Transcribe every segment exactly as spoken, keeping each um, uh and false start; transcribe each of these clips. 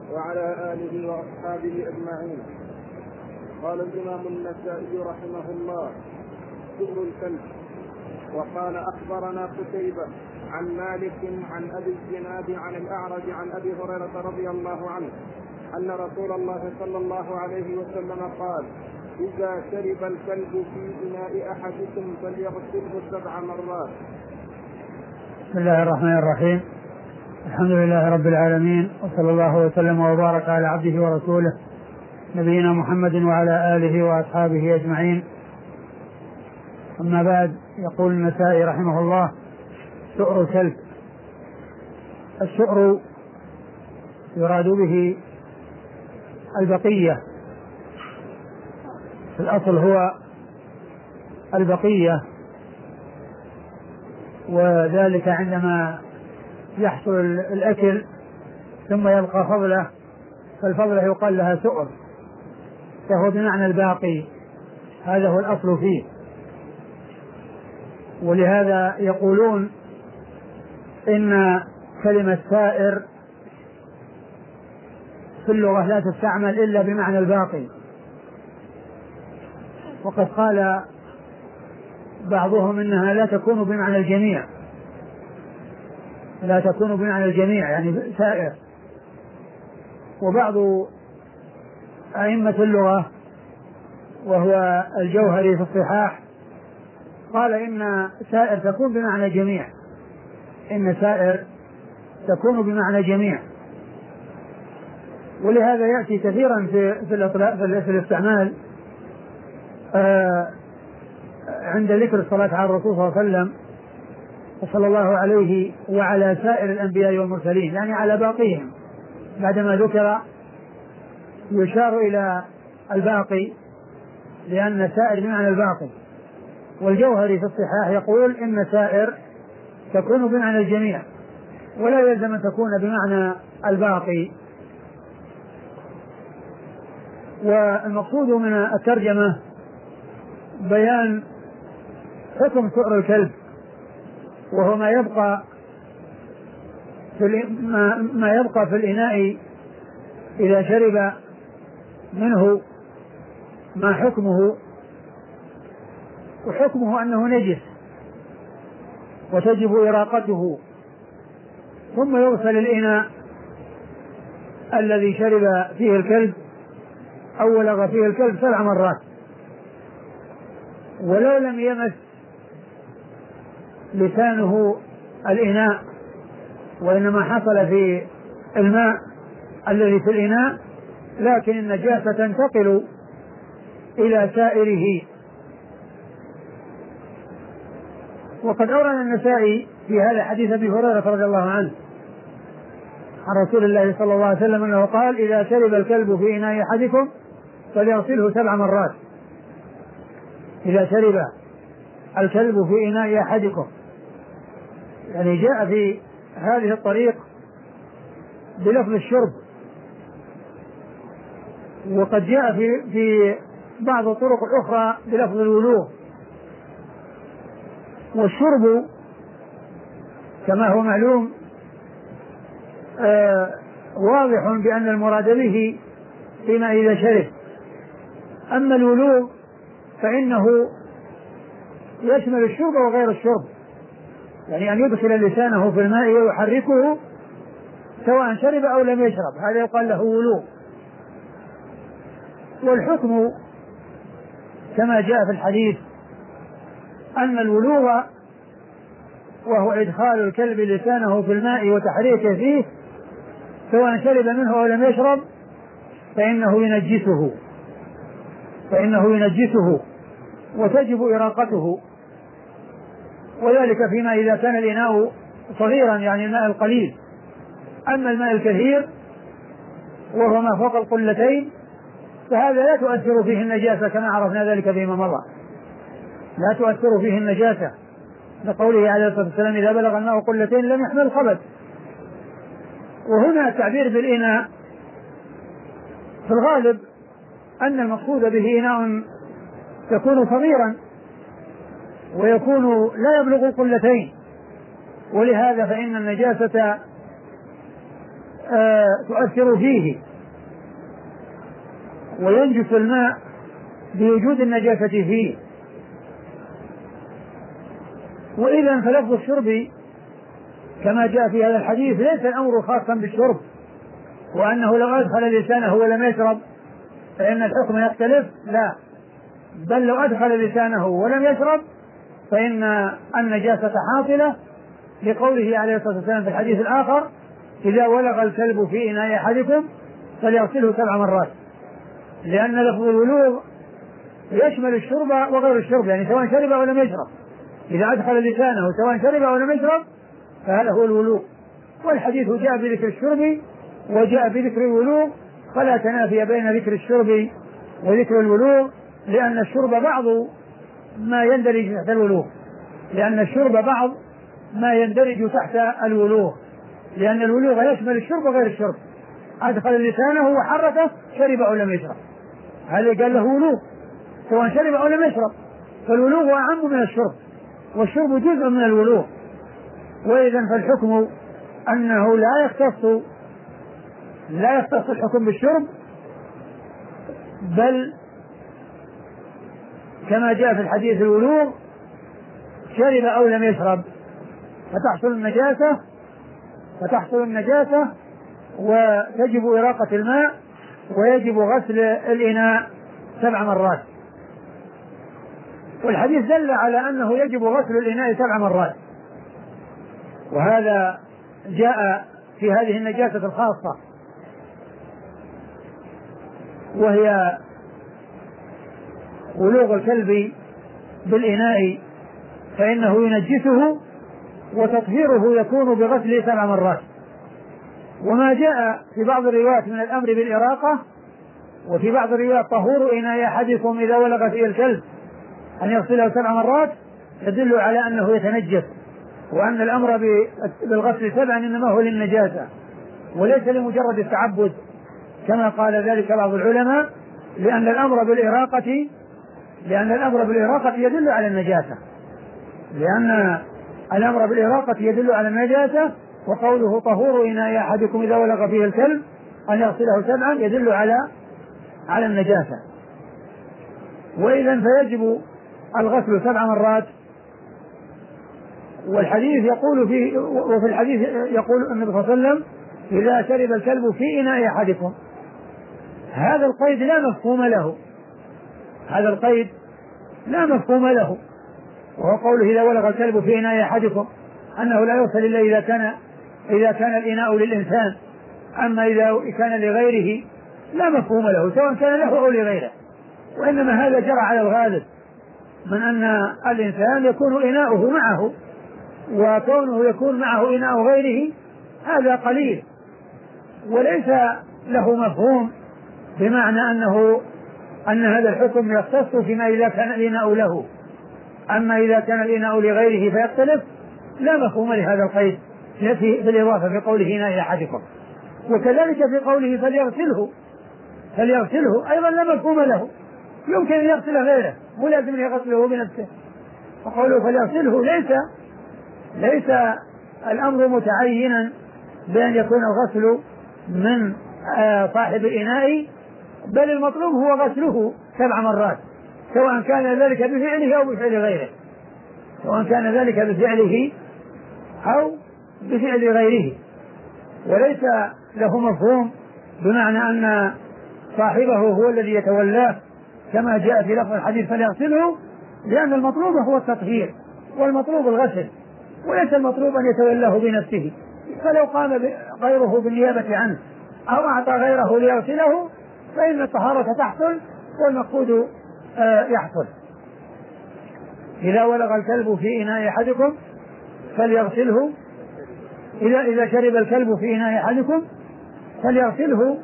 وعلى آله وأصحابه أجمعين. قال الإمام النسائي رحمه الله: سؤر الكلب. وقال: أخبرنا قتيبة عن مالك عن أبي الزناد عن الأعرج عن أبي هريرة رضي الله عنه أن رسول الله صلى الله عليه وسلم قال: إذا شرب الكلب في إناء أحدكم فليغسله سبع مرات. بسم الله الرحمن الرحيم. الحمد لله رب العالمين، وصلى الله وسلم وبارك على عبده ورسوله نبينا محمد وعلى آله وأصحابه أجمعين. أما بعد، يقول النسائي رحمه الله: سؤر الكلب. السؤر يراد به البقية، في الأصل هو البقية، وذلك عندما يحصل الأكل ثم يبقى فضله، فالفضله يقال لها سؤر، فهو بمعنى الباقي، هذا هو الأصل فيه. ولهذا يقولون إن كلمة سائر في اللغة لا تستعمل إلا بمعنى الباقي. وقد قال بعضهم إنها لا تكون بمعنى الجميع، لا تكون بمعنى الجميع يعني سائر. وبعض أئمة اللغة وهو الجوهري في الصحاح قال إن سائر تكون بمعنى جميع، إن سائر تكون بمعنى جميع. ولهذا يأتي كثيرا في في, في الاستعمال آه عند ذكر الصلاة على الرسول صلى الله عليه وسلم صلى الله عليه وعلى سائر الأنبياء والمرسلين، يعني على باقيهم. بعدما ذكر يشار إلى الباقي، لأن سائر بمعنى الباقي. والجوهري في الصحاح يقول إن سائر تكون بمعنى الجميع، ولا يلزم أن تكون بمعنى الباقي. والمقصود من الترجمة بيان حكم سؤر الكلب، وهو ما يبقى في ما يبقى في الإناء إذا شرب منه، ما حكمه. وحكمه أنه نجس وتجب إراقته، ثم يغسل الإناء الذي شرب فيه الكلب أو ولغ فيه الكلب سبع مرات. ولو لم يمس لسانه الإناء، وإنما حصل في الماء الذي في الإناء، لكن النجاسة تنتقل إلى سائره. وقد أورد النسائي في هذا حديث أبي هريرة رضي الله عنه عن رسول الله صلى الله عليه وسلم أنه قال: إذا شرب الكلب في إناء أحدكم فليغسله سبع مرات. إذا شرب الكلب في إناء أحدكم، يعني جاء في هذه الطريق بلفظ الشرب، وقد جاء في في بعض الطرق الأخرى بلفظ الولوغ. والشرب كما هو معلوم آه واضح بأن المراد به فيما إذا شرب. أما الولوغ فإنه يشمل الشرب وغير الشرب، يعني أن يدخل لسانه في الماء ويحركه سواء شرب أو لم يشرب، هذا يقال له ولوغ. والحكم كما جاء في الحديث أن الولوغ وهو إدخال الكلب لسانه في الماء وتحريكه فيه سواء شرب منه أو لم يشرب فإنه ينجسه فإنه ينجسه وتجب إراقته. وذلك فيما إذا كان الإناء صغيرا، يعني الماء القليل. أما الماء الكثير وهو ما فوق القلتين فهذا لا تؤثر فيه النجاسة، كما عرفنا ذلك فيما مضى، لا تؤثر فيه النجاسة، لقوله عليه الصلاة والسلام: إذا بلغ الماء قلتين لم يحمل الخبث. وهنا التعبير بالإناء في الغالب أن المقصود به إناء يكون صغيرا ويكون لا يبلغ قلتين، ولهذا فإن النجاسة آه تؤثر فيه وينجس الماء بوجود النجاسة فيه. وإذا فلفظ الشرب كما جاء في هذا الحديث ليس الأمر خاصا بالشرب، وأنه لو أدخل لسانه ولم يشرب فإن الحكم يختلف، لا، بل لو أدخل لسانه ولم يشرب فإن النجاسة حاصلة، لقوله عليه الصلاة والسلام في الحديث الآخر: إذا ولغ الكلب في إناء أحدكم فليغسله سبع مرات، لأن لفظ الولوغ يشمل الشرب وغير الشرب، يعني سواء شرب أو لم يشرب، إذا أدخل لسانه سواء شرب أو لم يشرب فهذا هو الولوغ. والحديث جاء بذكر الشرب وجاء بذكر الولوغ، فلا تنافي بين ذكر الشرب وذكر الولوغ، لأن الشرب بعض ما يندرج تحت الولوغ، لأن الشرب بعض ما يندرج تحت الولوغ، لأن الولوغ يشمل الشرب وغير الشرب. أدخل لسانه وحركه شرب أو لم يشرب، هذا قال له ولوغ سواء شرب أو لم يشرب، فالولوغ أعم من الشرب، والشرب جزء من الولوغ. وإذا فالحكم أنه لا يختص لا يختص الحكم بالشرب، بل كما جاء في الحديث الولوغ شرب أو لم يشرب فتحصل النجاسة فتحصل النجاسة وتجب إراقة الماء ويجب غسل الإناء سبع مرات. والحديث دل على أنه يجب غسل الإناء سبع مرات، وهذا جاء في هذه النجاسة الخاصة وهي ولوغ الكلب بالإناء، فإنه ينجسه وتطهيره يكون بغسله سبع مرات. وما جاء في بعض الروايات من الأمر بالإراقة، وفي بعض الروايات طهور إناء أحدكم إذا ولغ فيه الكلب أن يغسله سبع مرات، يدل على أنه يتنجس، وأن الأمر بالغسل سبعا إنما هو للنجاسة وليس لمجرد التعبد كما قال ذلك بعض العلماء، لأن الأمر بالإراقة لأن الأمر بالإراقة يدل على النجاسة لأن الأمر بالإراقة يدل على النجاسة وقوله طهور إناء أحدكم إذا ولغ فيه الكلب أن يغسله سبعا يدل على على النجاسة. وإذا فيجب الغسل سبع مرات. والحديث يقول فيه وفي الحديث يقول النبي صلى الله عليه وسلم: إذا شرب الكلب في إناء أحدكم. هذا القيد لا مفهوم له هذا القيد لا مفهوم له وهو قوله: إذا ولغ الكلب في إناء أحدكم، أنه لا يغسل إلا إذا كان إذا كان الإناء للإنسان، أما إذا كان لغيره لا مفهوم له سواء كان له أو لغيره، وإنما هذا جرى على الغالب من أن الإنسان يكون إناؤه معه، وكونه يكون معه إناء غيره هذا قليل وليس له مفهوم، بمعنى أنه أن هذا الحكم يختص فيما إذا كان الإناء له، أما إذا كان الإناء لغيره فيختلف، لا مفهوم لهذا القيد في الإضافة في قوله إناء أحدكم. وكذلك في قوله فليغسله فليغسله أيضا لا مفهوم له، يمكن أن يغسل غيره مو لازم أن يغسله بنفسه. وقوله فليغسله ليس ليس الأمر متعينا بأن يكون الغسل من صاحب الإناء، بل المطلوب هو غسله سبع مرات، سواء كان ذلك بفعله أو بفعل غيره سواء كان ذلك بفعله أو بفعل غيره وليس له مفهوم بمعنى أن صاحبه هو الذي يتولاه كما جاء في لفظ الحديث فليغسله، لأن المطلوب هو التطهير والمطلوب الغسل، وليس المطلوب أن يتولاه بنفسه. فلو قام غيره بالنيابة عنه أو أعطى غيره ليغسله فإن الطهارة تحصل والمقصود يحصل. إذا ولغ الكلب في إناء أحدكم فليغسله إذا إذا شرب الكلب في إناء أحدكم فليغسله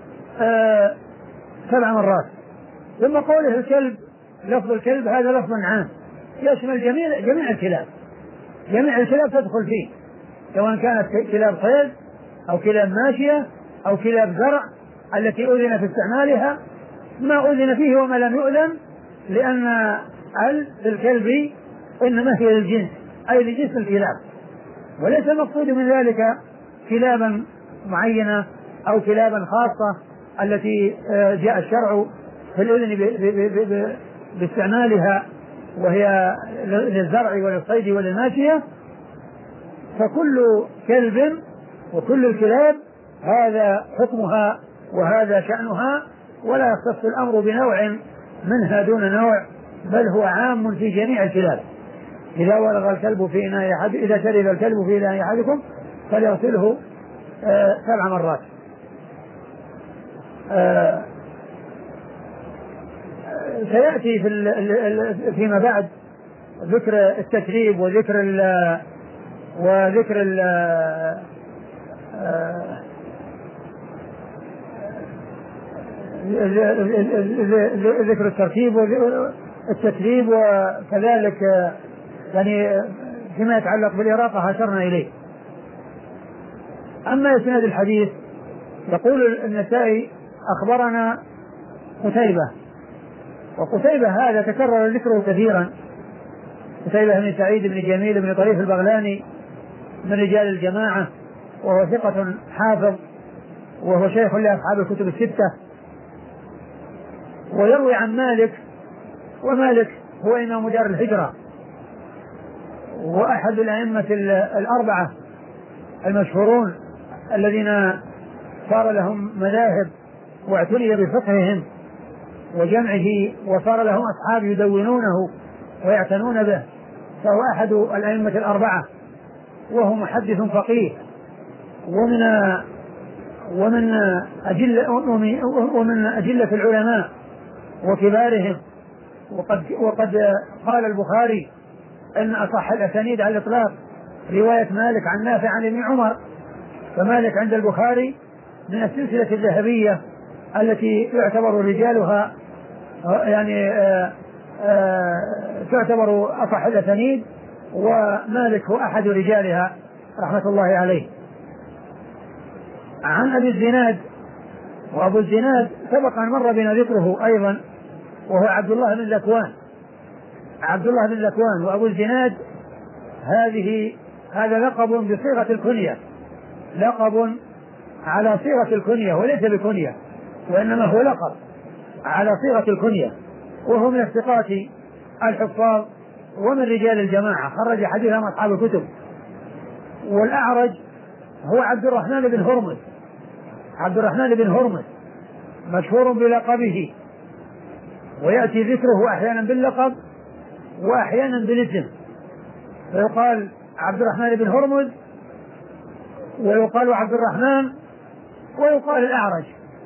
سبع مرات. ثم قوله الكلب، لفظ الكلب هذا لفظ عام يشمل جميع جميع الكلاب جميع الكلاب تدخل فيه، سواء كانت كلاب صيد أو كلاب ماشية أو كلاب زرع التي أذن في استعمالها، ما أذن فيه وما لم يؤذن، لأن ال الكلب إنما هي للجنس أي لجنس الكلاب، وليس المقصود من ذلك كلابا معينة أو كلابا خاصة التي جاء الشرع في الإذن باستعمالها وهي للزرع وللصيد وللماشية، فكل كلب وكل الكلاب هذا حكمها وهذا شأنها، ولا يختص الأمر بنوع منها دون نوع، بل هو عام في جميع الكلاب. إذا ولغ الكلب في إناء أحد إذا شرب الكلب في إناء أحدكم فليغسله آه سبع مرات. آه سيأتي في فيما بعد ذكر التشريب وذكر ال وذكر ال ذكر الترتيب والتشريب، وكذلك يعني فيما يتعلق بالإراقة هشرنا إليه. أما إسناد الحديث يقول النسائي أخبرنا قتيبة، وقتيبة هذا تكرر ذكره كثيرا، قتيبة بن سعيد بن جميل بن طريف البغلاني من رجال الجماعة، وهو ثقة حافظ، وهو شيخ لأصحاب الكتب الستة، ويروي عن مالك، ومالك هو إمام دار الهجرة وأحد الأئمة الأربعة المشهورون الذين صار لهم مذاهب واعتني بفقههم وجمعه، وصار لهم أصحاب يدونونه ويعتنون به، فهو أحد الأئمة الأربعة، وهو محدث فقيه ومن ومن أجل ومن أجلة العلماء وكبارهم. وقد وقد قال البخاري أن أصح الأسانيد على الإطلاق رواية مالك عن نافع عن ابن عمر، فمالك عند البخاري من السلسلة الذهبية التي يعتبر رجالها يعني آآ آآ تعتبر أصح الأسانيد، ومالك هو أحد رجالها رحمة الله عليه. عن أبي الزناد، وأبو الزناد سبق أن مر بنا ذكره أيضا، وهو عبد الله بن ذكوان، عبد الله بن ذكوان. وأبو الزناد هذه هذا لقب بصيغة الكنية، لقب على صيغة الكنية وليس بكنية، وإنما هو لقب على صيغة الكنية، وهو من الثقات الحفاظ ومن رجال الجماعة، خرج حديثهم أصحاب الكتب. والأعرج هو عبد الرحمن بن هرمز، عبد الرحمن بن هرمز مشهور بلقبه، ويأتي ذكره أحيانا باللقب وأحيانا بالاسم، فيقال عبد الرحمن بن هرمز، ويقال عبد الرحمن، ويقال الأعرج.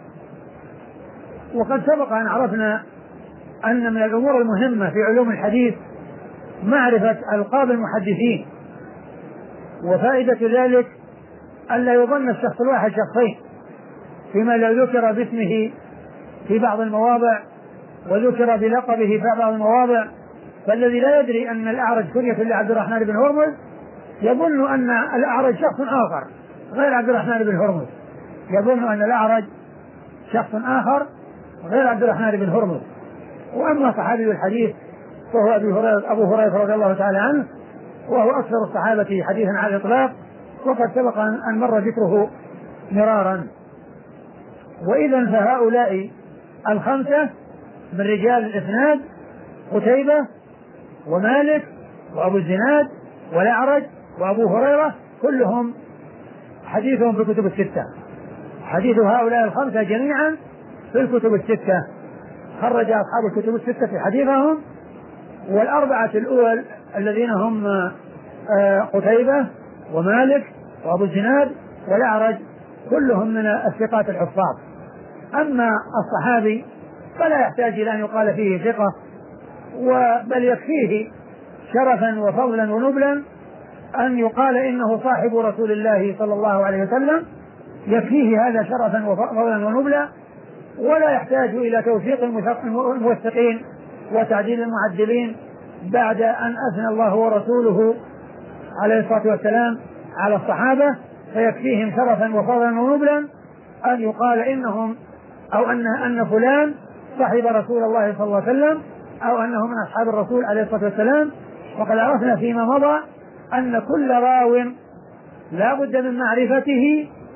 وقد سبق أن عرفنا أن من الأمور المهمة في علوم الحديث معرفة ألقاب المحدثين، وفائدة ذلك ألا يظن الشخص الواحد شخصين، فيما لو ذكر باسمه في بعض المواضع وذكر بلقبه في بعض المواضع، فالذي لا يدري أن الأعرج كنية لعبد الرحمن بن هرمز يظن أن الأعرج شخص آخر غير عبد الرحمن بن هرمز، يظن أن الأعرج شخص آخر غير عبد الرحمن بن هرمز. وأما صحابي الحديث فهو أبي هريرة أبو هريرة رضي الله تعالى عنه، وهو أكثر الصحابة حديثا على الإطلاق، وقد سبق أن مر ذكره مرارا. وإذا فهؤلاء الخمسة من رجال الإسناد قتيبة ومالك وأبو الزناد والأعرج وأبو هريرة كلهم حديثهم في الكتب الستة، حديث هؤلاء الخمسة جميعا في الكتب الستة، خرج أصحاب الكتب الستة في حديثهم. والأربعة الأول الذين هم قتيبة ومالك وأبو الزناد والأعرج كلهم من الثقات الحفاظ. أما الصحابي فلا يحتاج إلى أن يقال فيه ثقة، بل يكفيه شرفا وفضلا ونبلا أن يقال إنه صاحب رسول الله صلى الله عليه وسلم، يكفيه هذا شرفا وفضلا ونبلا، ولا يحتاج إلى توثيق الموثقين وتعديل المعدلين بعد أن أثنى الله ورسوله عليه الصلاة والسلام على الصحابة، فيكفيهم شرفا وفضلا ونبلا أن يقال إنهم أو أن أن فلان صاحب رسول الله صلى الله عليه وسلم، أو أنه من أصحاب الرسول عليه الصلاة والسلام. وقد عرفنا فيما مضى أن كل راو لا بد من معرفته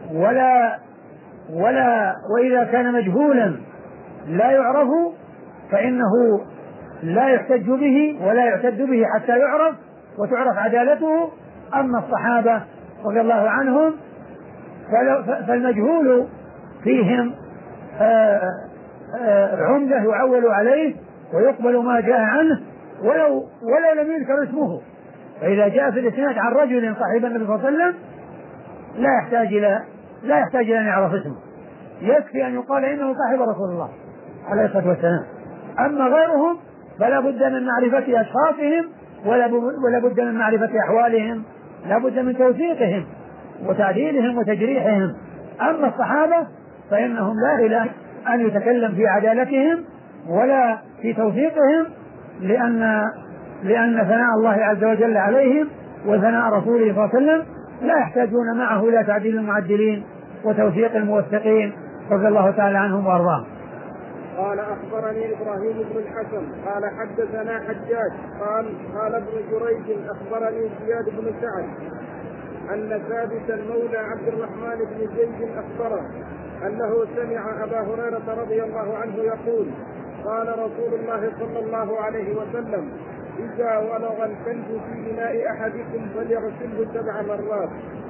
ولا ولا وإذا كان مجهولا لا يعرف فإنه لا يحتج به ولا يعتد به حتى يعرف وتعرف عدالته. أما الصحابة رضي الله عنهم فالمجهول فيهم آآ آآ عمدة يعول عليه ويقبل ما جاء عنه ولو ولو لم يذكر اسمه. فإذا جاء في الإسناد عن رجل صاحب النبي صلى الله عليه وسلم لا يحتاج إلى لا يحتاج إلى أن يعرف اسمه، يكفي أن يقال إنه صاحب رسول الله عليه الصلاة والسلام. أما غيرهم فلا بد من معرفة أشخاصهم ولا بد من معرفة أحوالهم، لا بد من توثيقهم وتعديلهم وتجريحهم. أما الصحابة فإنهم لا إله أن يتكلم في عدالتهم ولا في توثيقهم، لأن لأن ثناء الله عز وجل عليهم وثناء رسوله صلى الله عليه وسلم لا يحتاجون معه إلى تعديل المعدلين وتوثيق الموثقين رضي الله تعالى عنهم وأرضاهم. قال أخبرني إبراهيم بن الحسن قال حدثنا حجاج قال قال ابن جريج أخبرني زياد بن سعد أن ثابتا مولى عبد الرحمن بن زيد أخبره أنه سمع أبا هريرة رضي الله عنه يقول قال رسول الله صلى الله عليه وسلم إذا ولغ الكلب في إناء أحدكم فليغسله سبع مرات.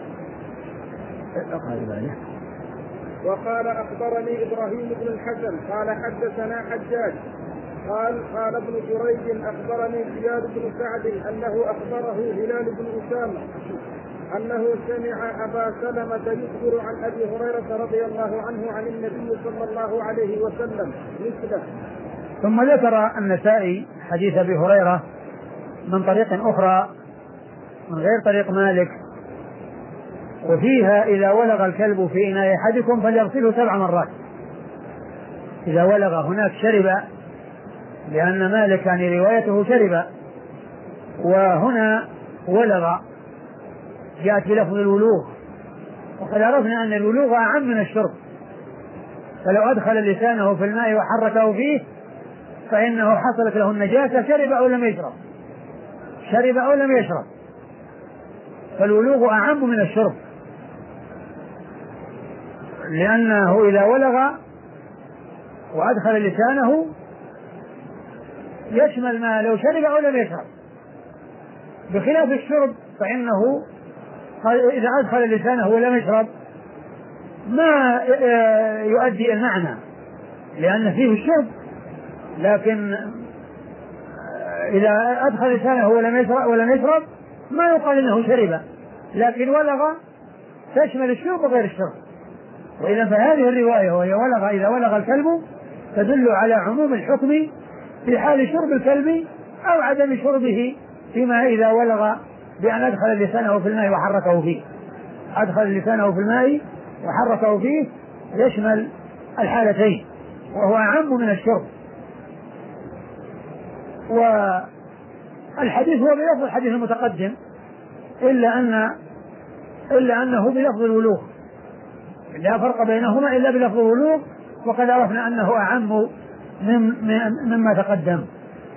وقال أخبرني إبراهيم بن الحسن قال حدثنا حجاج قال قال ابن جريج أخبرني زياد بن سعد أنه أخبره هلال بن أسامة أنه سمع أبا سلمة يخبر عن أبي هريرة رضي الله عنه عن النبي صلى الله عليه وسلم مثله. ثم ذكر النسائي حديث أبي هريرة من طريق أخرى من غير طريق مالك، وفيها إذا ولغ الكلب في إناء أحدكم فليغسله سبع مرات. إذا ولغ هناك شرب، لأن مالك يعني روايته شرب، وهنا ولغ جاءت بلفظ الولوغ، وقد عرفنا أن الولوغ أعم من الشرب، فلو أدخل لسانه في الماء وحركه فيه فإنه حصلت له النجاسة شرب أو لم يشرب شرب أو لم يشرب فالولوغ أعم من الشرب، لأنه إذا ولغ وأدخل لسانه يشمل ما لو شرب أو لم يشرب، بخلاف الشرب فإنه إذا أدخل لسانه ولم يشرب ما يؤدي المعنى لأن فيه الشرب، لكن إذا أدخل لسانه ولم يشرب, ولم يشرب ما يقال إنه شرب، لكن ولغ تشمل الشرب وغير الشرب. وإذا فهذه الرواية وهي ولغ إذا ولغ الكلب تدل على عموم الحكم في حال شرب الكلب أو عدم شربه، فيما إذا ولغ بأن أدخل لسانه في الماء وحركه فيه. أدخل لسانه في الماء وحركه فيه يشمل الحالتين وهو أعم من الشرب. والحديث هو بلفظ الحديث المتقدم إلا أن إلا أنه بلفظ الولوغ، لا فرق بينهما إلا بلفظ الولوغ، وقد عرفنا أنه أعم مما تقدم.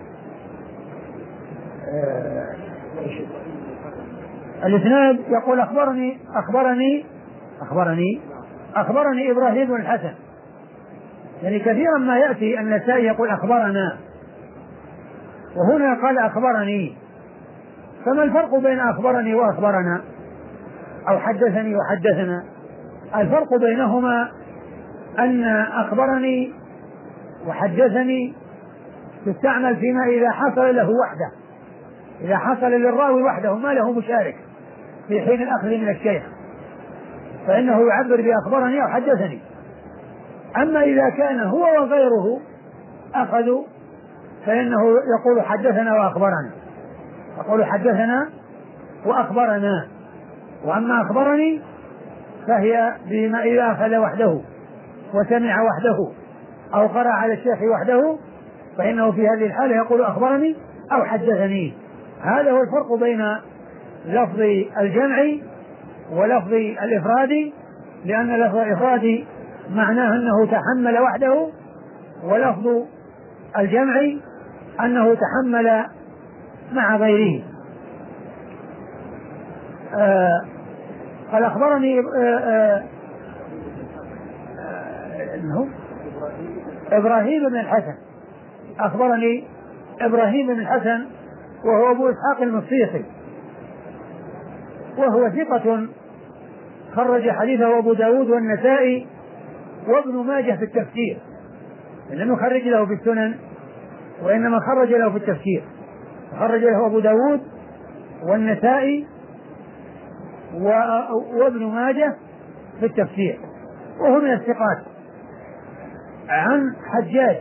الإسناد يقول أخبرني أخبرني أخبرني أخبرني إبراهيم بن الحسن، يعني كثيرا ما يأتي النسائي يقول أخبرنا، وهنا قال أخبرني، فما الفرق بين أخبرني وأخبرنا أو حدثني وحدثنا؟ الفرق بينهما أن أخبرني وحدثني تستعمل فيما إذا حصل له وحده، إذا حصل للراوي وحده ما له مشارك في حين الأخذ من الشيخ فإنه يعبر بأخبرني أو حدثني. أما إذا كان هو وغيره أخذوا فإنه يقول حدثنا وأخبرنا، يقول حدثنا وأخبرنا. وأما أخبرني فهي بما إذا أخذ وحده وسمع وحده أو قرأ على الشيخ وحده فإنه في هذه الحالة يقول أخبرني أو حدثني. هذا هو الفرق بين لفظ الجمع ولفظ الإفراد، لأن لفظ الإفراد معناه أنه تحمل وحده، ولفظ الجمع أنه تحمل مع غيره. آه قال أخبرني آه آه انه ابراهيم بن الحسن اخبرني ابراهيم بن الحسن وهو ابو اسحاق المصيصي، وهو ثقة خرج حديثه ابو داود والنسائي وابن ماجه في التفسير، لم يخرج له في السنن وانما خرج له في التفسير، خرج له ابو داود والنسائي وابن ماجه في التفسير، وهو من الثقات. عن حجاج،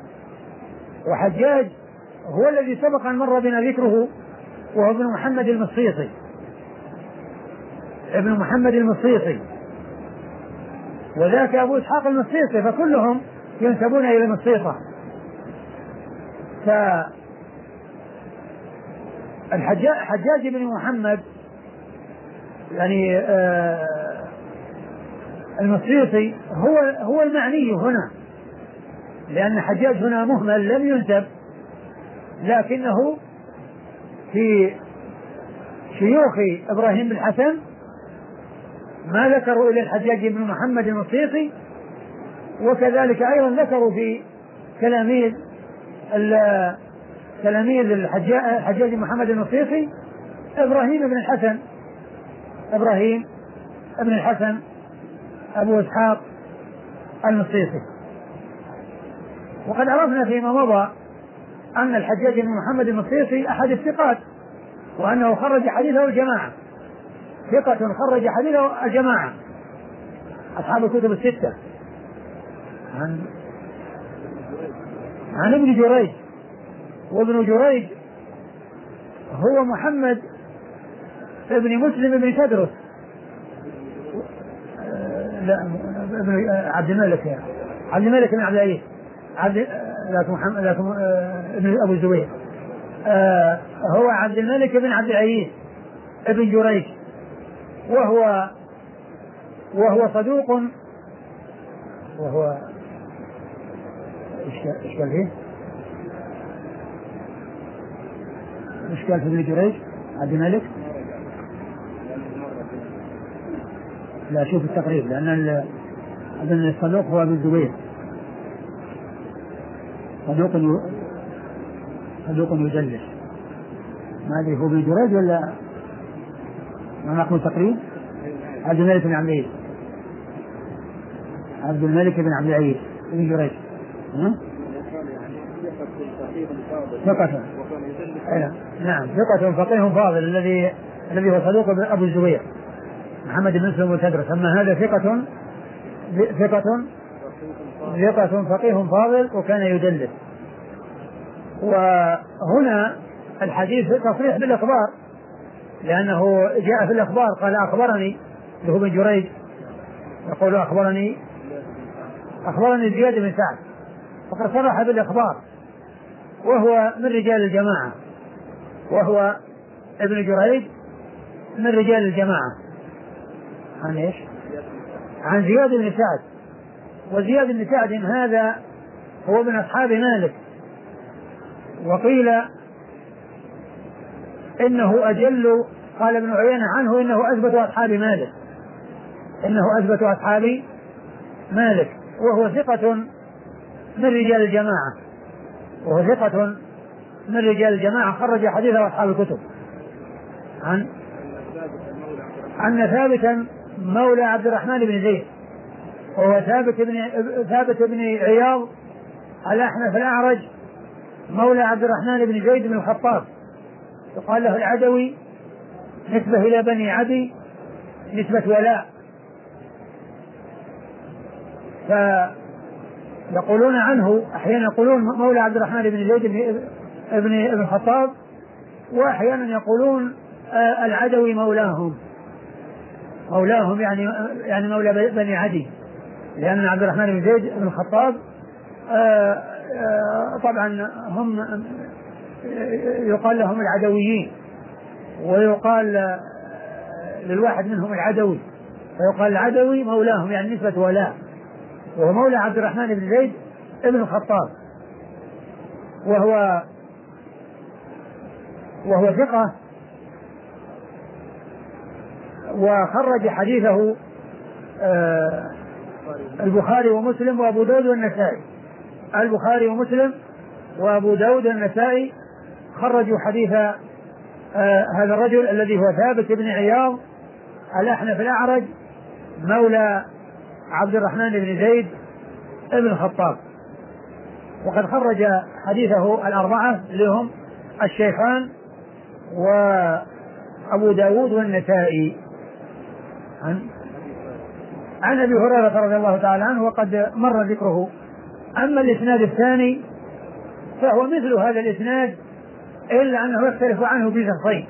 وحجاج هو الذي سبق أن مر بنا ذكره، وهو ابن محمد المصيصي، ابن محمد المصيصي، وذاك أبو إسحاق المصيصي، فكلهم ينسبون إلى المصيصة. فالحجاج حجاج بن محمد يعني آه المصيصي هو هو المعني هنا، لأن حجاج هنا مهمل لم ينسب، لكنه في شيوخ إبراهيم بن الحسن ما ذكروا إلى الحجاج بن محمد المصيصي، وكذلك أيضا ذكروا في تلاميذ تلاميذ الحجاج بن محمد المصيصي إبراهيم بن الحسن إبراهيم بن الحسن أبو إسحاق المصيصي. وقد عرفنا فيما مضى أن الحجاج بن محمد المصيصي أحد الثقات، وأنه خرج حديثه الجماعة، ثقة خرج حديثه الجماعة أصحاب الكتب الستة. عن عن ابن جريج، وابن جريج هو محمد ابن مسلم بن تدرس، لا ابن عبد الملك عبد الملك بن عبد العزيز عبد لكن محمد لكن ابن ابو الزبير آه هو عبد الملك بن عبد العزيز ابن جريج، وهو وهو صدوق، وهو ايش قال فيه؟ ايش قال في ابن جريج عبد الملك؟ لا شوف التقريب، لأن الصدوق هو ابن الزبير، صدوق صدوق يدلس، ما أدري هو ابن جريج ولا ما نقول تقريب. عبد الملك بن عبد العزيز عبد الملك بن عبد العزيز ابن جريج ثقة، نعم ثقة فقيه فاضل، الذي الذي هو صدوق أبو الزبير محمد بن مسلم وتدرس. أما هذا ثقة ثقة ثقة فقيه فاضل وكان يدلس. وهنا الحديث تصريح بالإخبار، لأنه جاء في الإخبار قال أخبرني له ابن جريج، يقول أخبرني أخبرني زياد بن سعد، فقد صرح بالإخبار، وهو من رجال الجماعة، وهو ابن جريج من رجال الجماعة. عن ايش؟ عن زياد بن سعد، وزياد بن سعد هذا هو من أصحاب مالك، وقيل إنه أجل، قال ابن عيينة عنه إنه أثبت أصحاب مالك، إنه أثبت أصحاب مالك، وهو ثقة من رجال الجماعة، وهو ثقة من رجال الجماعة خرج حديثه أصحاب الكتب. عن أن ثابتا مولى عبد الرحمن بن زيد، وهو ثابت بن ثابت بن عياض الأحنف الأعرج مولى عبد الرحمن بن زيد بن الخطاب، يقال له العدوي، نسبة إلى بني عدي، نسبة ولاء. فيقولون عنه أحيانا يقولون مولى عبد الرحمن بن زيد بن ابن ابن الخطاب، وأحيانا يقولون العدوي مولاهم مولاهم يعني يعني مولى بني عدي، لأن عبد الرحمن بن زيد بن الخطاب طبعا هم يقال لهم العدويين، ويقال للواحد منهم العدوي، فيقال العدوي مولاهم يعني نسبة ولاء، وهو مولى عبد الرحمن بن زيد بن الخطاب، وهو وهو ثقة، وخرج حديثه البخاري ومسلم وأبو داود والنسائي. البخاري ومسلم وأبو داود والنسائي خرجوا حديث آه هذا الرجل الذي هو ثابت بن عياض الأحنف الأعرج مولى عبد الرحمن بن زيد ابن الخطاب. وقد خرج حديثه الأربعة لهم الشيخان وأبو داود والنسائي عن, عن أبي هريرة رضي الله تعالى عنه وقد مر ذكره. أما الإسناد الثاني فهو مثل هذا الإسناد إلا أنه يختلف عنه بشخصين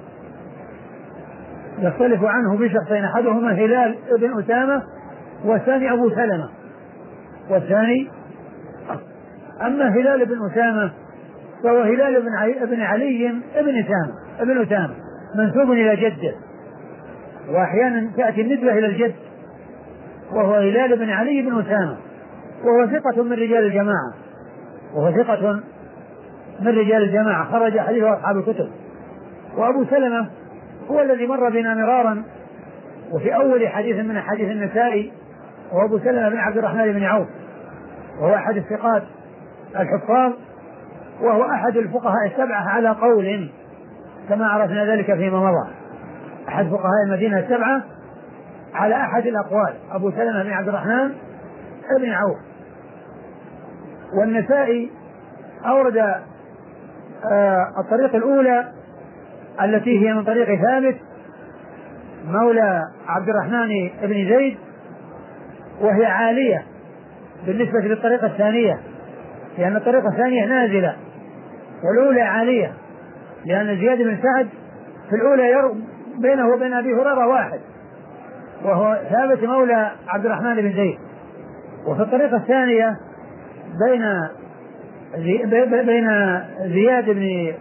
يختلف عنه بشخصين أحدهما هلال بن أسامة والثاني أبو سلمة والثاني أما هلال بن أسامة فهو هلال بن علي بن علي بن أسامة ابن أسامة منسوب إلى جده، وأحيانا تأتي النسبة إلى الجد، وهو هلال بن علي بن أسامة وهو ثقة من رجال الجماعة وهو ثقة من رجال الجماعة خرج حديثه أصحاب الكتب. وأبو سلمة هو الذي مر بنا مرارا وفي أول حديث من حديث النسائي، وأبو سلمة بن عبد الرحمن بن عوف وهو أحد الثقات الحفاظ، وهو أحد الفقهاء السبعة على قول كما عرفنا ذلك فيما مضى، أحد فقهاء المدينة السبعة على أحد الأقوال، أبو سلمة بن عبد الرحمن بن عوف. والنسائي أورد آه الطريق الأولى التي هي من طريق ثابت مولى عبد الرحمن بن زيد، وهي عالية بالنسبة للطريقة الثانية، لأن الطريقة الثانية نازلة والأولى عالية، لأن زياد بن سعد في الأولى ير بينه وبين أبي هريرة واحد وهو ثابت مولى عبد الرحمن بن زيد، وفي الطريقة الثانية بين زي بين زياد بن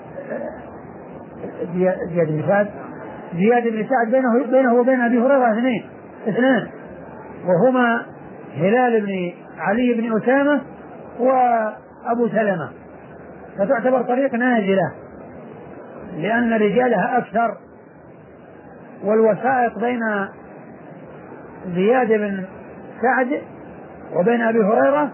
زياد بن سعد زياد بن سعد بينه بينه وبين أبي هريرة اثنين اثنان وهما هلال بن علي بن أسامة وأبو سلمة، فتعتبر طريق نازلة لأن رجالها أكثر، والوسائط بين زياد بن سعد وبين أبي هريرة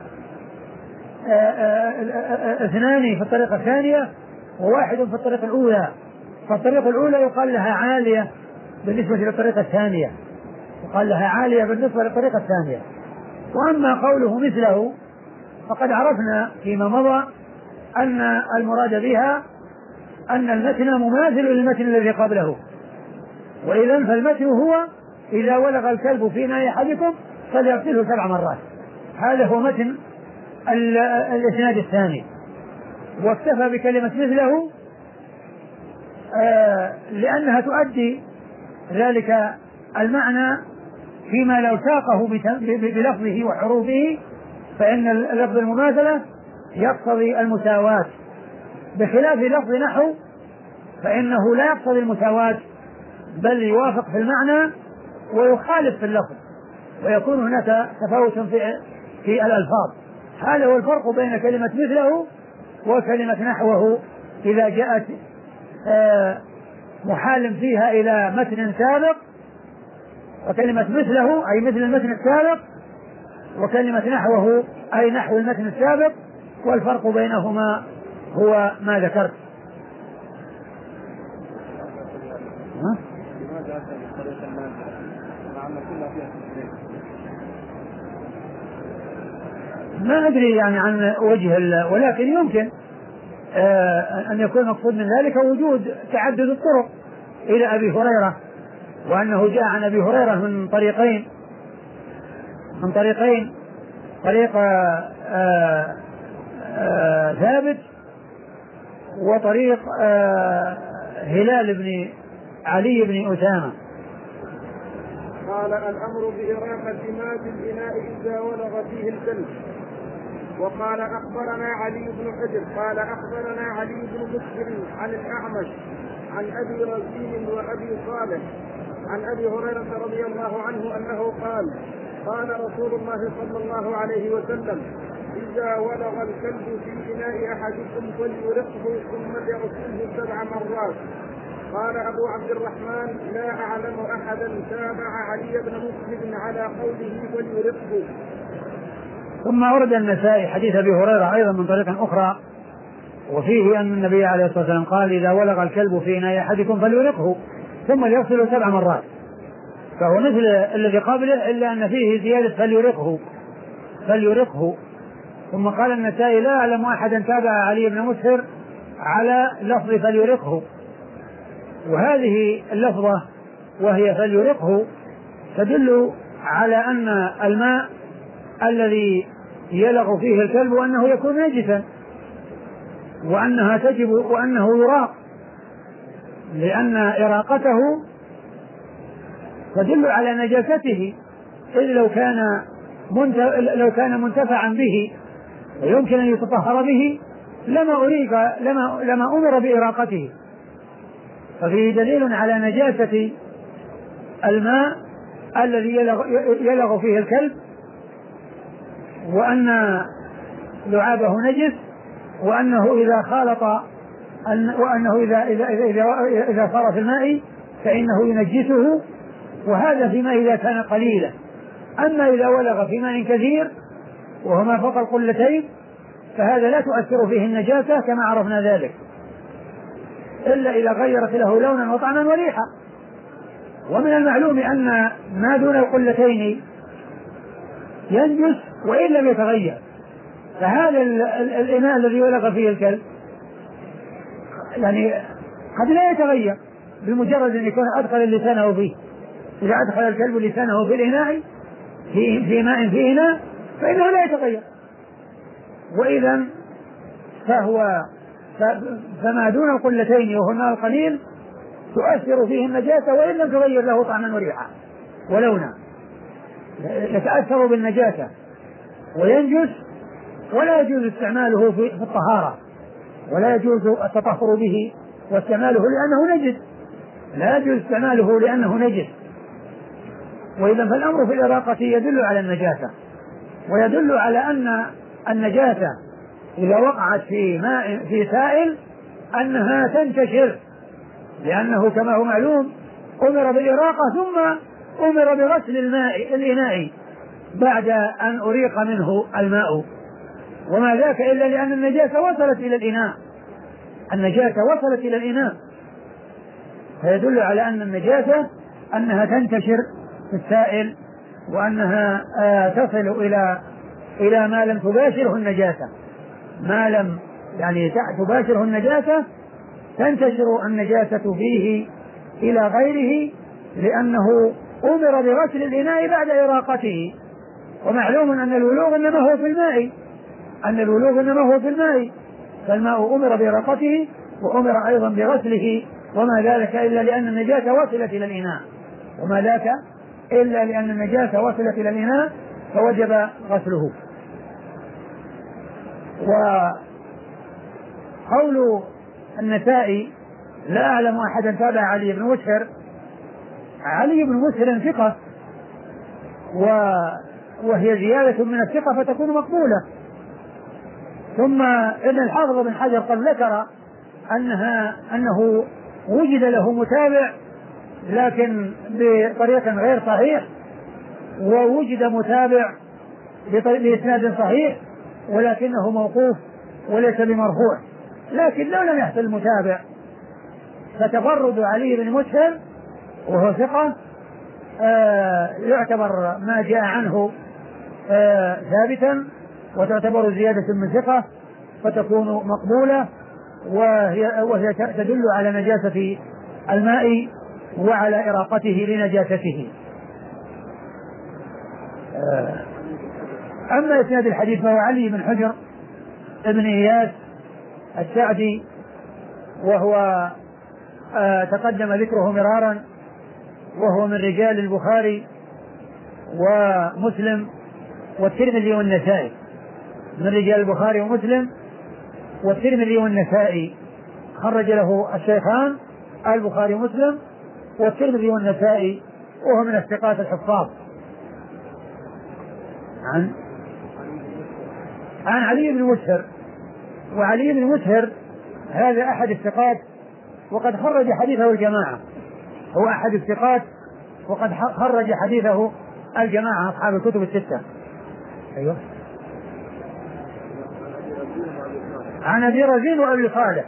اثنان في الطريقة الثانية وواحد في الطريقة الأولى، فالطريقة الأولى يقال لها عالية بالنسبة للطريقة الثانية يقال لها عالية بالنسبة للطريقة الثانية. وأما قوله مثله فقد عرفنا فيما مضى أن المراد بها أن المتن مماثل للمتن الذي قبله، وإذن فالمتن هو إذا ولغ الكلب في ناء أحدكم فليغسله سبع مرات، هذا هو متن الإسناد الثاني. واكتفى بكلمة مثله آه لأنها تؤدي ذلك المعنى فيما لو ساقه بلفظه وحروفه، فإن لفظ المماثلة يقتضي المساواة، بخلاف لفظ نحو فإنه لا يقتضي المساواة بل يوافق في المعنى ويخالف في اللفظ، ويكون هناك تفاوت في, في الألفاظ. هذا هو الفرق بين كلمة مثله وكلمة نحوه إذا جاءت آه محال فيها إلى متن سابق، وكلمة مثله أي مثل المتن السابق، وكلمة نحوه أي نحو المتن السابق، والفرق بينهما هو ما ذكرت. ها؟ ما أدري يعني عن وجه، ولكن يمكن آه أن يكون مقصود من ذلك وجود تعدد الطرق إلى أبي هريرة، وأنه جاء عن أبي هريرة من طريقين من طريقين طريق آه آه ثابت وطريق آه هلال بن علي بن أسامة. قال الأمر بإراقة ماء الإناء إذا ولغ فيه الكلب. وقال أخبرنا علي بن حجر قال أخبرنا علي بن مسلم عن الأعمش عن أبي رزين وأبي صالح عن أبي هريرة رضي الله عنه أنه قال قال رسول الله صلى الله عليه وسلم إذا ولغ الكلب في إناء أحدكم فليرقه ثم ليغسله سبع مرات. قال أبو عبد الرحمن لا أعلم أحدا تابع علي بن مسلم على قوله فليرقه، ثم ورد النسائي حديث أبي هريرة أيضا من طريق أخرى، وفيه أن النبي عليه الصلاة والسلام قال: إذا ولغ الكلب في إناء أحدكم فليرقه ثم ليغسله سبع مرات، فهو مثل الذي قبله إلا أن فيه زيادة فليرقه فليرقه. ثم قال النسائي: لا أعلم أحدا تابع علي بن مسهر على لفظ فليرقه. وهذه اللفظة وهي فليرقه تدل على أن الماء الذي يلغ فيه الكلب وأنه يكون نجسا، وأنها تجب وأنه يراق، لأن إراقته تدل على نجاسته، إذ لو كان لو كان منتفعا به ويمكن أن يتطهر به لما أريق لما لما أمر بإراقته. ففيه دليل على نجاسة الماء الذي يلغ, يلغ فيه الكلب، وأن لعابه نجس، وأنه إذا خالط وأنه إذا إذا إذا إذا, إذا صار في الماء فإنه ينجسه، وهذا فيما إذا كان قليلا. أما إذا ولغ في ماء كثير وهما فوق القلتين فهذا لا تؤثر فيه النجاسة كما عرفنا ذلك، إلا إذا غيرت له لونا وطعما وريحا. ومن المعلوم أن ما دون القلتين ينجس وإن لم يتغير، فهذا الإناء الذي ولغ فيه الكلب يعني قد لا يتغير بمجرد أن يكون أدخل لسانه فيه. إذا أدخل الكلب لسانه في الإناء في, في ماء في إناء فإنه لا يتغير، وإذا فهو فما دون القلتين وهو الماء القليل تؤثر فيه النجاسة وإن لم تغير له طعما وريحا ولونا، يتأثر بالنجاسة وينجس، ولا يجوز استعماله في الطهارة، ولا يجوز التطهر به واستعماله لأنه نجس، لا يجوز استعماله لأنه نجس. وإذا فالأمر في الإراقة يدل على النجاسة، ويدل على أن النجاسة إذا وقعت في ماء في سائل أنها تنتشر، لأنه كما هو معلوم أمر بالإراقة ثم أمر بغسل الماء الإناء بعد أن أريق منه الماء، وما ذاك إلا لأن النجاسة وصلت إلى الإناء النجاسة وصلت إلى الإناء فيدل على أن النجاسة أنها تنتشر في السائل، وأنها آه تصل إلى إلى ما لم تباشره النجاسة، ما لم يعني تباشره النجاسة تنتشر النجاسة فيه إلى غيره، لأنه أمر بغسل الإناء بعد إراقته. ومعلوم أن الولوغ إنما هو في الماء أن الولوغ إنما هو في الماء فالماء أمر بإراقته وأمر أيضا بغسله، وما ذلك إلا لأن النجاسة وصلت إلى الإناء وما ذاك إلا لأن النجاسة وصلت إلى الإناء فوجب غسله. وقول النسائي: لا أعلم أحدا تابع علي بن مسهر، علي بن مسهر ثقة، وهي زيادة من الثقة فتكون مقبولة. ثم ابن الحافظ بن حجر قد ذكر أنها أنه وجد له متابع لكن بطريقة غير صحيح، ووجد متابع بإسناد صحيح ولكنه موقوف وليس بمرفوع. لكن لو لم يحصل المتابع فتفرد علي بن مسهر وهو ثقة آه يعتبر ما جاء عنه آه ثابتا، وتعتبر زيادة من ثقة فتكون مقبولة، وهي, وهي تدل على نجاسة الماء وعلى إراقته لنجاسته. آه أما إسناد الحديث فهو علي بن حجر ابن إياس السعدي، وهو آه تقدم ذكره مرارا، وهو من رجال البخاري ومسلم والترمذي والنسائي، من رجال البخاري ومسلم والترمذي والنسائي، خرج له الشيخان البخاري ومسلم والترمذي والنسائي، وهو من الثقات الحفاظ. عن عن علي بن مسهر، وعلي بن مسهر هذا أحد الثقات وقد خرج حديثه الجماعة، هو أحد الثقات وقد خرج حديثه الجماعة أصحاب الكتب الستة. أيوة عن أبي رزين وأبي صالح.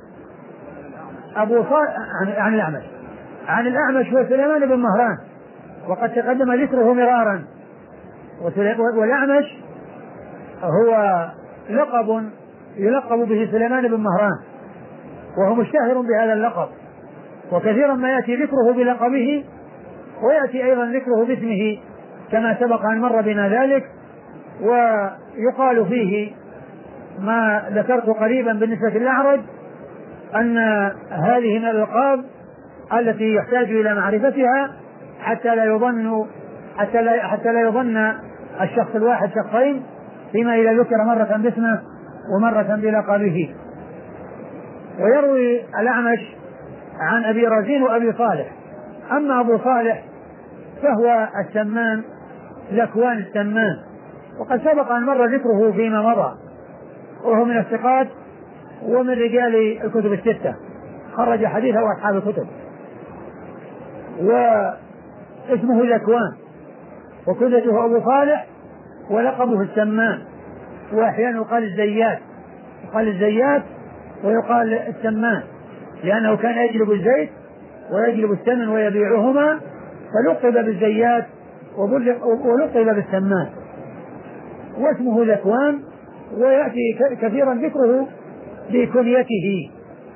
أبو صالح عن, عن الأعمش عن الأعمش هو سليمان بن مهران، وقد تقدم ذكره مرارا. والأعمش هو لقب يلقب به سليمان بن مهران، وهو مشتهر بهذا اللقب، وكثيرا ما يأتي ذكره بلقبه ويأتي أيضا ذكره باسمه كما سبق أن مر بنا ذلك. ويقال فيه ما ذكرت قريبا بالنسبة للأعرج، أن هذه من الألقاب التي يحتاج إلى معرفتها حتى لا يظن حتى لا, حتى لا يظن الشخص الواحد شخصين، فيما إذا ذكر مرة باسمه ومرة بلقبه. ويروي الأعمش عن أبي رزين وأبي صالح. أما أبو صالح فهو السمان ذكوان السمان، وقد سبق أن مر ذكره فيما مضى، وهو من الثقات ومن رجال الكتب الستة، خرج حديثه أصحاب الكتب. واسمه ذكوان، وكنيته أبو صالح، ولقبه السمان، وأحيانا يقال الزيات، يقال الزيات ويقال السمان، لأنه كان يجلب الزيت ويجلب السمن ويبيعهما، فلقب بالزيات ولقب بالسمان، واسمه ذكوان، ويأتي كثيرا ذكره بكنيته.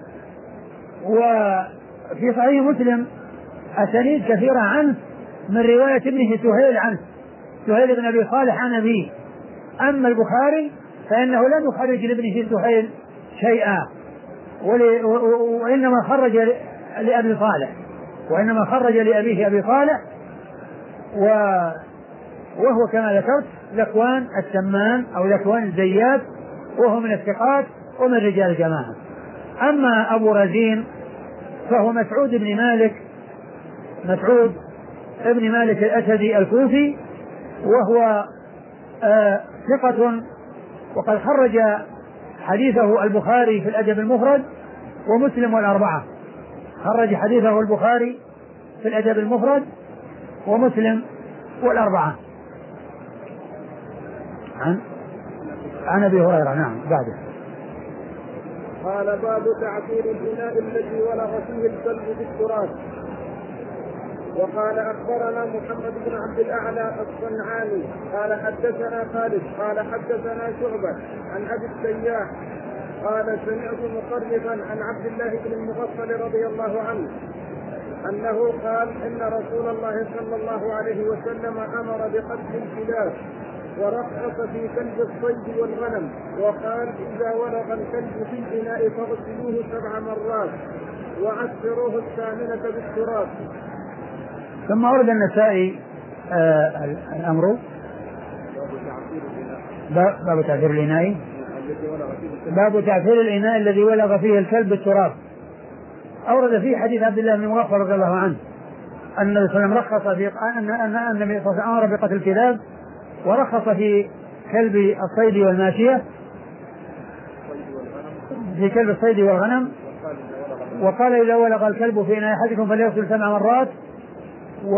وفي صحيح مسلم أسانيد كثيرة عنه من رواية ابنه سهيل عنه، سهيل بن أبي صالح عن أبيه. أما البخاري فإنه لم يخرج لابنه سهيل شيئا، وإنما خرج لأبي صالح وإنما خرج لأبيه أبي صالح، وهو كما ذكرت ذكوان السمان أو ذكوان الزيات، وهو من الثقات ومن رجال الجماعة. أما أبو رزين فهو مسعود بن مالك مسعود ابن مالك الأسدي الكوفي، وهو آه ثقة، وقد خرج حديثه البخاري في الأدب المفرد ومسلم والأربعة. خرج حديثه البخاري في الأدب المفرد ومسلم والأربعة. عن عن أبي هريرة. نعم بعده. قال باب تعبير الإناء الذي ولغ فيه الكلب بالتراب. وقال أخبرنا محمد بن عبد الأعلى الصنعاني قال حدثنا خالد قال حدثنا شعبة عن أبي السياح قال سمعت مقربا عن عبد الله بن المغفل رضي الله عنه أنه قال إن رسول الله صلى الله عليه وسلم أمر بقتل الكلاب ورخص في كلب الصيد والغنم، وقال إذا ولغ الكلب في الإناء فاغسلوه سبع مرات وعسروه الثامنة بالتراب. ثم أورد النسائي آه الأمر باب تعفير الإناء باب تعفير الإناء الذي ولغ فيه الكلب بالتراب. أورد فيه حديث عبد الله بن مغفل رضي الله عنه أن النبي صلى الله عليه وسلم رخص في أن أن النبي صلى الله عليه وسلم أمر بقتل الكلاب، ورخص في كلب الصيد والماشية في كلب الصيد والغنم، وقال إذا ولغ الكلب في إناء أحدكم فليغسل سبع مرات و...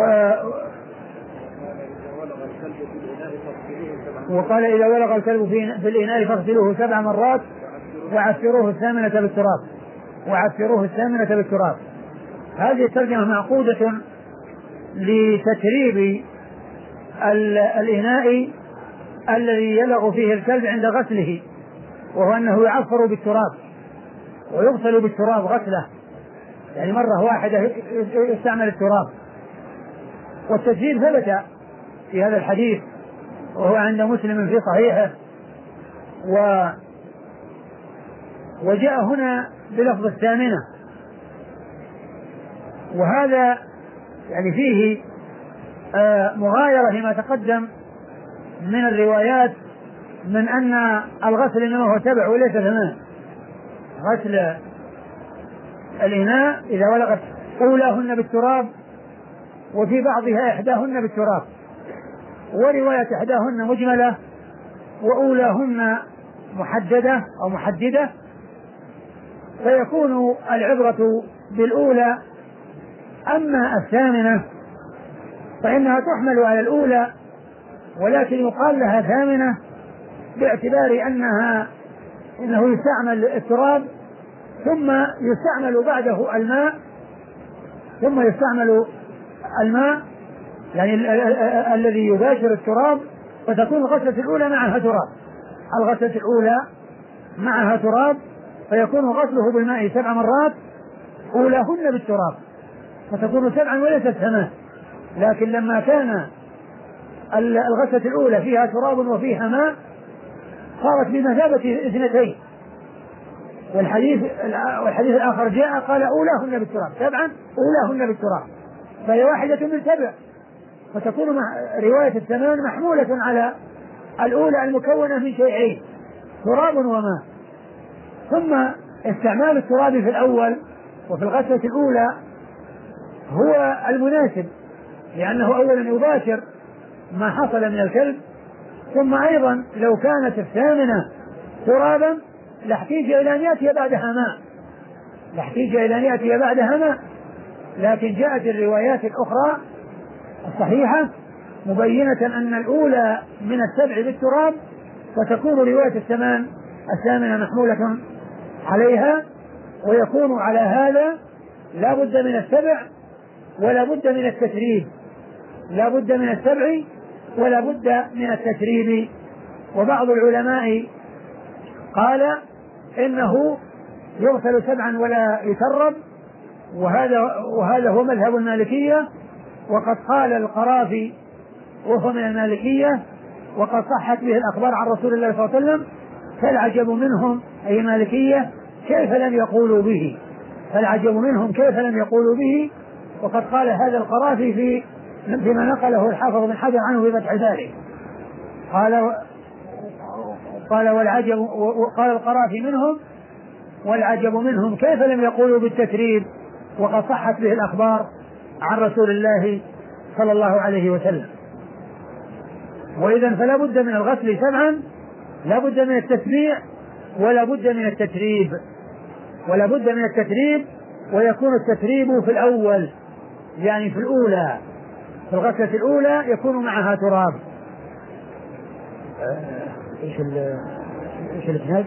وقال إذا ولغ الكلب في الإناء فاغسلوه سبع مرات وعفروه الثامنة بالتراب وعفروه الثامنة بالتراب. هذه الترجمة معقودة لتتريب الإناء الذي يلغ فيه الكلب عند غسله، وهو أنه يعفر بالتراب ويغسل بالتراب غسله، يعني مرة واحدة يستعمل التراب. والتسجيل ثبت في هذا الحديث وهو عند مسلم في صحيحه، و وجاء هنا بلفظ الثامنة، وهذا يعني فيه آه مغايرة لما تقدم من الروايات من أن الغسل إنما هو تبع وليس ثمان. غسل الإناء إذا ولغت أولاهن بالتراب، وفي بعضها إحداهن بالتراب، ورواية إحداهن مجملة وأولاهن محددة أو محددة، فيكون العبرة بالأولى. أما الثامنة فإنها تحمل على الأولى، ولكن يقال لها ثامنة باعتبار أنها إنه يستعمل التراب ثم يستعمل بعده الماء ثم يستعمل الماء يعني ال- ال- ال- الذي يباشر التراب، فتكون الغسلة الأولى معها تراب، الغسلة الأولى معها تراب، فيكون غسله بالماء سبع مرات أولاهن بالتراب، فتكون سبعا وليست ثمان. لكن لما كان الغسلة الأولى فيها تراب وفيها ماء صارت بمثابة اثنتين. والحديث والحديث الآخر جاء قال أولاهن بالتراب، سبعا أولاهن بالتراب، فهي واحدة من سبع، فتكون رواية الثمان محمولة على الأولى المكونة من شيئين تراب وماء. ثم استعمال التراب في الأول وفي الغسلة الأولى هو المناسب، لأنه أولا يباشر ما حصل من الكلب، ثم أيضا لو كانت الثامنة ترابا لاحتيج إلى أن يأتي بعدها ماء لاحتيج إلى أن يأتي بعدها ماء لكن جاءت الروايات الأخرى الصحيحة مبينة أن الأولى من السبع بالتراب، فتكون رواية الثمان الثامنة محمولة عليها، ويكون على هذا لا بد من السبع ولا بد من التتريب لا بد من السبع ولا بد من التتريب. وبعض العلماء قال إنه يغسل سبعا ولا يترب، وهذا وهذا هو مذهب المالكية، وقد قال القرافي وهو من المالكية، وقد صحت به الأخبار عن رسول الله صلى الله عليه وسلم، فالعجب منهم أي مالكية كيف لم يقولوا به فالعجب منهم كيف لم يقولوا به وقد قال هذا القرافي في فيما نقله الحافظ بن حجر عنه في فتح الباري، قال قال والعجب وقال القرافي منهم والعجب منهم كيف لم يقولوا بالتتريب وقد صحت به الأخبار عن رسول الله صلى الله عليه وسلم. وإذا فلا بد من الغسل سبعا، لا بد من التتبيع ولا بد من التتريب ولا بد من التتريب ويكون التتريب في الأول، يعني في الأولى، في الغسلة الأولى يكون معها تراب. ايش ال ايش الاسناد؟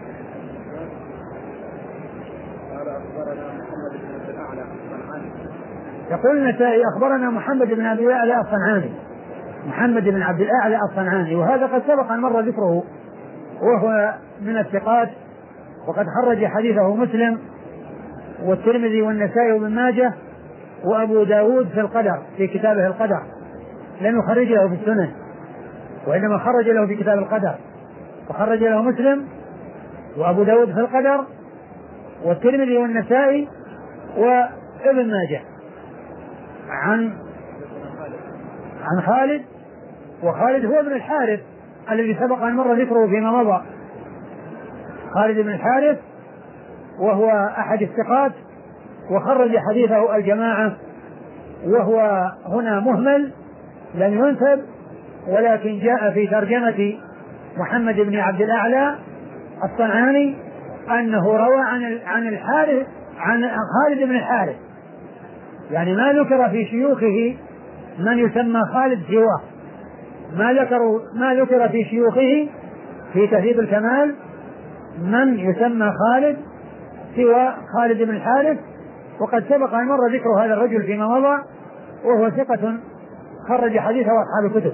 قال اخبرنا محمد بن عبد الاعلى الصنعاني. يقول النسائي اخبرنا محمد بن عبد الاعلى الصنعاني محمد بن عبد الاعلى الصنعاني وهذا قد سبق ان مر ذكره، وهو من الثقات، وقد خرج حديثه مسلم والترمذي والنسائي وابن ماجه وابو داود في القدر في كتابه القدر، لم يخرج له في السنن وإنما خرج له في كتاب القدر، وخرج له مسلم وأبو داود في القدر والترمذي والنسائي وابن ماجه عن عن خالد، وخالد هو ابن الحارث الذي سبق أن مر ذكره فيما مضى، خالد بن الحارث وهو أحد الثقات وخرج حديثه الجماعة، وهو هنا مهمل لم ينسب، ولكن جاء في ترجمة محمد بن عبد الأعلى الصنعاني أنه روى عن عن الحارث عن خالد بن الحارث، يعني ما ذكر في شيوخه من يسمى خالد سواه، ما ذكروا ما ذكر في شيوخه في تهذيب الكمال من يسمى خالد سوى خالد بن الحارث، وقد سبق أن مر ذكر هذا الرجل فيما مضى، وهو ثقة خرج حديثه أصحاب الكتب.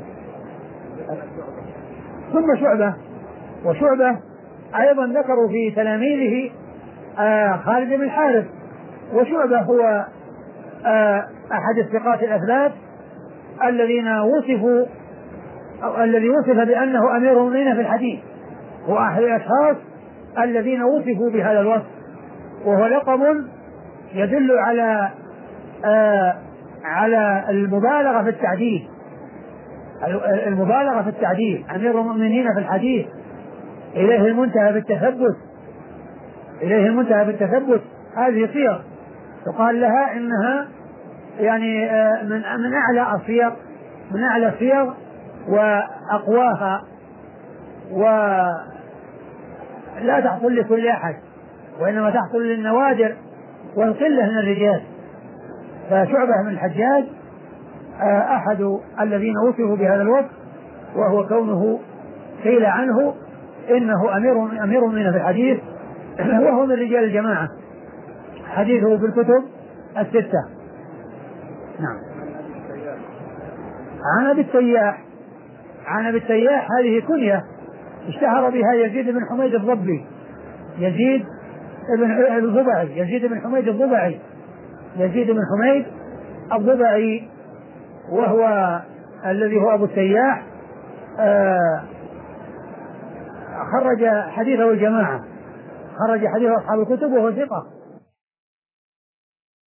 ثم شعبة، وشعبة أيضا ذكروا في تلاميذه آه خالد بن الحارث، وشعبة هو آه أحد الثقات الأثبات الذين وصفوا أو الذي وصف بأنه أمير المؤمنين في الحديث، هو أحد الأشخاص الذين وصفوا بهذا الوصف، وهو لقب يدل على آه على المبالغة في التعديل المبالغة في التعديل أمير المؤمنين في الحديث، إليه المنتهى بالتثبت إليه المنتهى بالتثبت هذه صيغ يقال لها إنها يعني من من أعلى الصيغ من أعلى الصيغ وأقواها، ولا تحصل لكل أحد وإنما تحصل للنوادر والقلة من الرجال. فشعبة من الحجاج أحد الذين وصفوا بهذا الوصف، وهو كونه قيل عنه إنه أمير أمير من في الحديث وهو من رجال الجماعة، حديثه في الكتب الستة. نعم. عن أبي التياح عن أبي التياح هذه كنية اشتهر بها يزيد بن حميد الضبي، يزيد بن الضبعي يزيد بن حميد الضبعي يزيد بن حميد الضبعي وهو الذي هو أبو التياح. آه خرج حديثه الجماعة، خرج حديثه أصحاب الكتب وهو ثقة